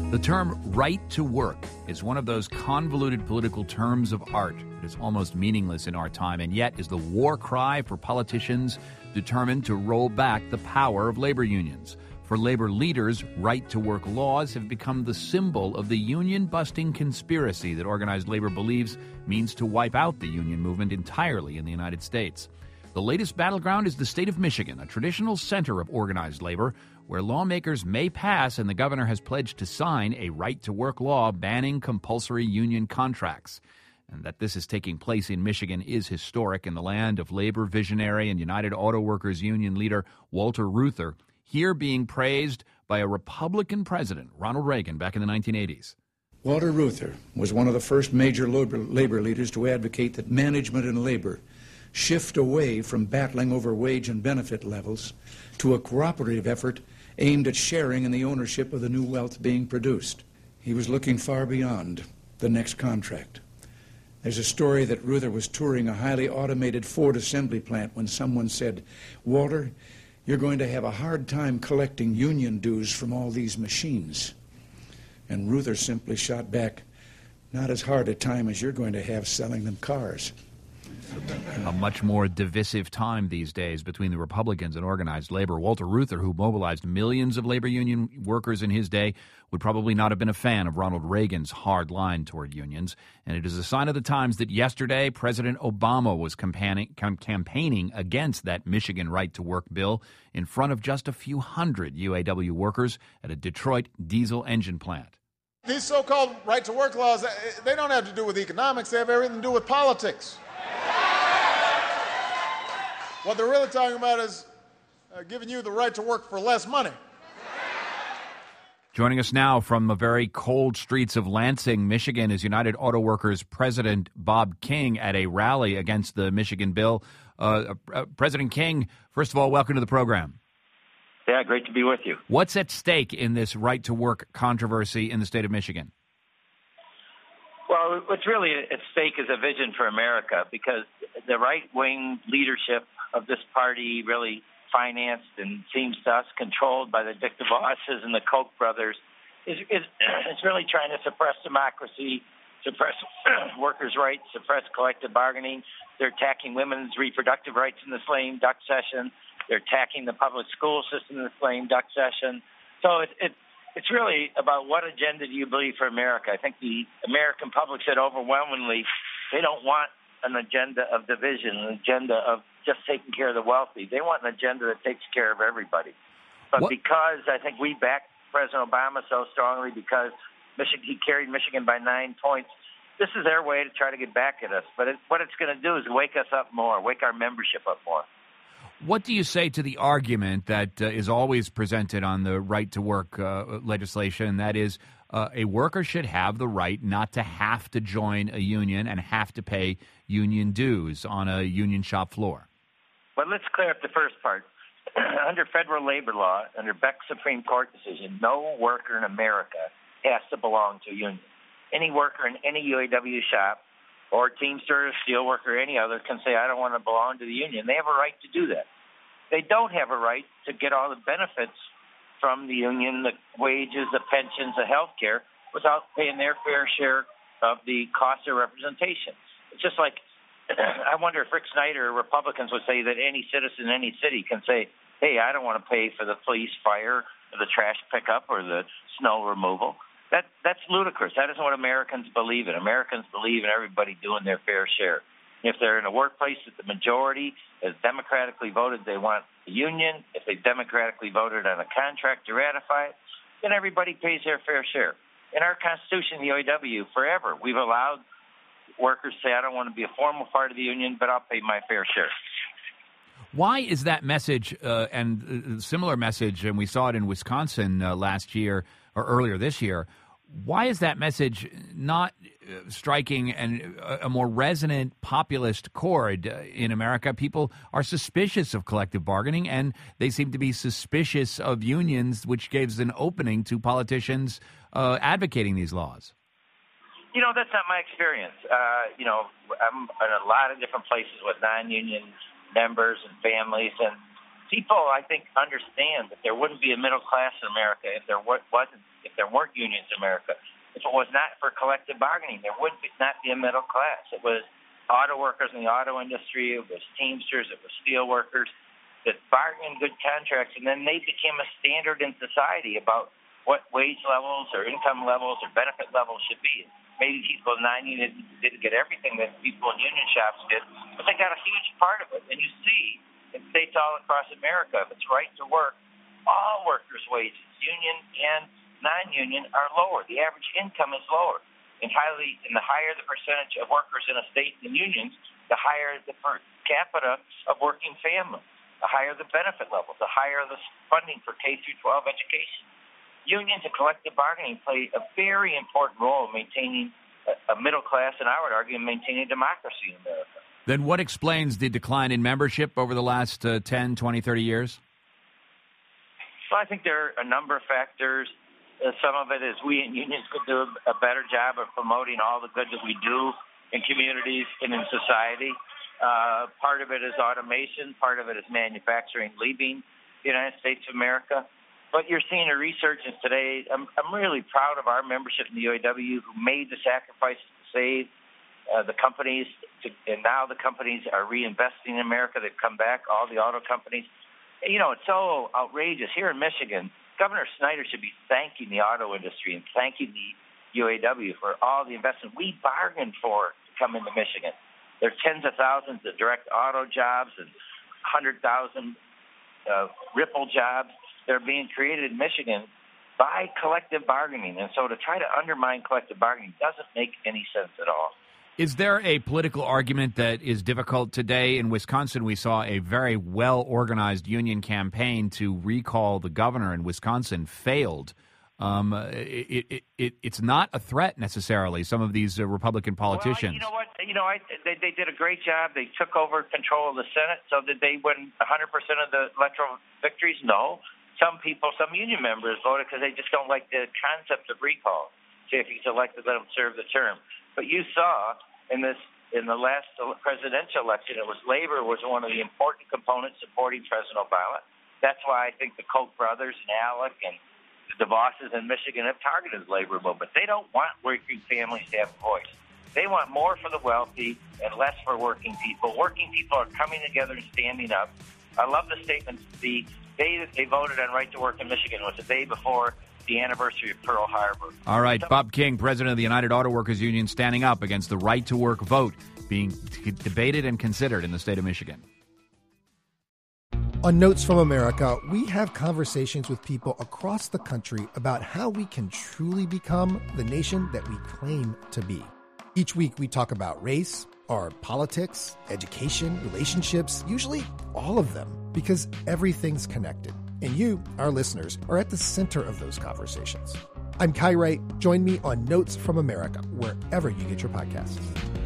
The term right to work is one of those convoluted political terms of art that is almost meaningless in our time, and yet is the war cry for politicians determined to roll back the power of labor unions. For labor leaders, right-to-work laws have become the symbol of the union-busting conspiracy that organized labor believes means to wipe out the union movement entirely in the United States. The latest battleground is the state of Michigan, a traditional center of organized labor, where lawmakers may pass and the governor has pledged to sign a right-to-work law banning compulsory union contracts. And that this is taking place in Michigan is historic in the land of labor visionary and United Auto Workers Union leader Walter Reuther, here being praised by a Republican president, Ronald Reagan, back in the 1980s. Walter Reuther was one of the first major labor leaders to advocate that management and labor shift away from battling over wage and benefit levels to a cooperative effort aimed at sharing in the ownership of the new wealth being produced. He was looking far beyond the next contract. There's a story that Reuther was touring a highly automated Ford assembly plant when someone said, "Walter, you're going to have a hard time collecting union dues from all these machines." And Reuther simply shot back, "Not as hard a time as you're going to have selling them cars." A much more divisive time these days between the Republicans and organized labor. Walter Reuther, who mobilized millions of labor union workers in his day, would probably not have been a fan of Ronald Reagan's hard line toward unions. And it is a sign of the times that yesterday President Obama was campaigning against that Michigan right-to-work bill in front of just a few hundred UAW workers at a Detroit diesel engine plant. These so-called right-to-work laws, they don't have to do with economics. They have everything to do with politics. What they're really talking about is giving you the right to work for less money. Joining us now from the very cold streets of Lansing, Michigan, is United Auto Workers President Bob King at a rally against the Michigan bill. President King, first of all, welcome to the program. Yeah, great to be with you. What's at stake in this right-to-work controversy in the state of Michigan? Well, what's really at stake is a vision for America, because the right-wing leadership of this party, really financed and seems to us controlled by the Dick DeVosses and the Koch brothers, is really trying to suppress democracy, suppress workers' rights, suppress collective bargaining. They're attacking women's reproductive rights in the slaying duck session. They're attacking the public school system in the slaying duck session. So it's really about what agenda do you believe for America. I think the American public said overwhelmingly they don't want an agenda of division, an agenda of just taking care of the wealthy. They want an agenda that takes care of everybody. But because I think we backed President Obama so strongly, because he carried Michigan by 9 points, this is their way to try to get back at us. But what it's going to do is wake us up more, wake our membership up more. What do you say to the argument that is always presented on the right-to-work legislation, that is, a worker should have the right not to have to join a union and have to pay union dues on a union shop floor? Well, let's clear up the first part. Under federal labor law, under Beck's Supreme Court decision, no worker in America has to belong to a union. Any worker in any UAW shop, or Teamster, Steelworker, or any other, can say, I don't want to belong to the union. They have a right to do that. They don't have a right to get all the benefits from the union, the wages, the pensions, the health care, without paying their fair share of the cost of representation. It's just like, I wonder if Rick Snyder or Republicans would say that any citizen in any city can say, hey, I don't want to pay for the police, fire, or the trash pickup, or the snow removal. That's ludicrous. That isn't what Americans believe in. Americans believe in everybody doing their fair share. If they're in a workplace that the majority has democratically voted they want a union, if they've democratically voted on a contract to ratify it, then everybody pays their fair share. In our Constitution, the UAW, forever, we've allowed workers to say, I don't want to be a formal part of the union, but I'll pay my fair share. Why is that message and a similar message, and we saw it in Wisconsin last year or earlier this year, why is that message not striking a more resonant populist chord in America? People are suspicious of collective bargaining, and they seem to be suspicious of unions, which gives an opening to politicians advocating these laws. You know, that's not my experience. I'm in a lot of different places with non-union members and families, and people, I think, understand that there wouldn't be a middle class in America if there weren't unions in America. If it was not for collective bargaining, there would not be a middle class. It was auto workers in the auto industry, it was Teamsters, it was steel workers that bargained good contracts, and then they became a standard in society about what wage levels or income levels or benefit levels should be. Maybe people in non-union didn't get everything that people in union shops did, but they got a huge part of it. And you see in states all across America, if it's right to work, all workers' wages, union and non-union, are lower. The average income is lower. And the higher the percentage of workers in a state in unions, the higher the per capita of working families, the higher the benefit levels, the higher the funding for K-12 education. Unions and collective bargaining play a very important role in maintaining a middle class, and I would argue in maintaining democracy in America. Then what explains the decline in membership over the last 10, 20, 30 years? Well, I think there are a number of factors. Some of it is we in unions could do a better job of promoting all the good that we do in communities and in society. Part of it is automation. Part of it is manufacturing leaving the United States of America. But you're seeing a resurgence today. I'm really proud of our membership in the UAW who made the sacrifices to save the companies, and now the companies are reinvesting in America. They've come back, all the auto companies. You know, it's so outrageous. Here in Michigan, Governor Snyder should be thanking the auto industry and thanking the UAW for all the investment we bargained for to come into Michigan. There are tens of thousands of direct auto jobs and 100,000 ripple jobs that are being created in Michigan by collective bargaining. And so to try to undermine collective bargaining doesn't make any sense at all. Is there a political argument that is difficult today? In Wisconsin, we saw a very well-organized union campaign to recall the governor in Wisconsin failed. It's not a threat necessarily, some of these Republican politicians. Well, you know what? They did a great job. They took over control of the Senate. So did they win 100% of the electoral victories? No. Some union members voted because they just don't like the concept of recall. Say if he's elected, let him serve the term. But you saw in the last presidential election, it was labor was one of the important components supporting President Obama. That's why I think the Koch brothers and Alec and the DeVosses in Michigan have targeted the labor movement. They don't want working families to have a voice. They want more for the wealthy and less for working people. Working people are coming together and standing up. I love the statement. The day that they voted on right to work in Michigan was the day before the anniversary of Pearl Harbor. All right, Bob King, president of the United Auto Workers Union, standing up against the right to work vote being debated and considered in the state of Michigan. On Notes from America, we have conversations with people across the country about how we can truly become the nation that we claim to be. Each week we talk about race, our politics, education, relationships, usually all of them, because everything's connected. And you, our listeners, are at the center of those conversations. I'm Kai Wright. Join me on Notes from America, wherever you get your podcasts.